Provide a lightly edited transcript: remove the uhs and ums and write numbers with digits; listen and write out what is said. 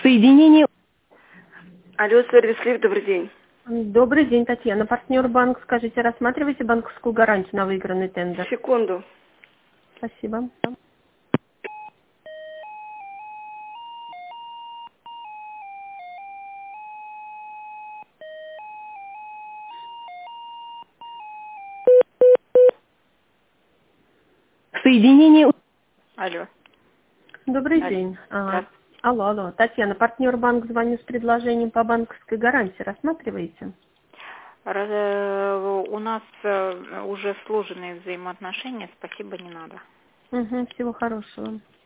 Соединение. Алло, сервис Лифт, добрый день. Добрый день, Татьяна. Партнер банк. Скажите, рассматриваете банковскую гарантию на выигранный тендер? Секунду. Спасибо. Соединение. Алло. Добрый Алло. день. Здравствуйте. Алло. Татьяна, партнер банк, звоню с предложением по банковской гарантии. Рассматриваете? У нас уже сложенные взаимоотношения, спасибо, не надо. Всего хорошего.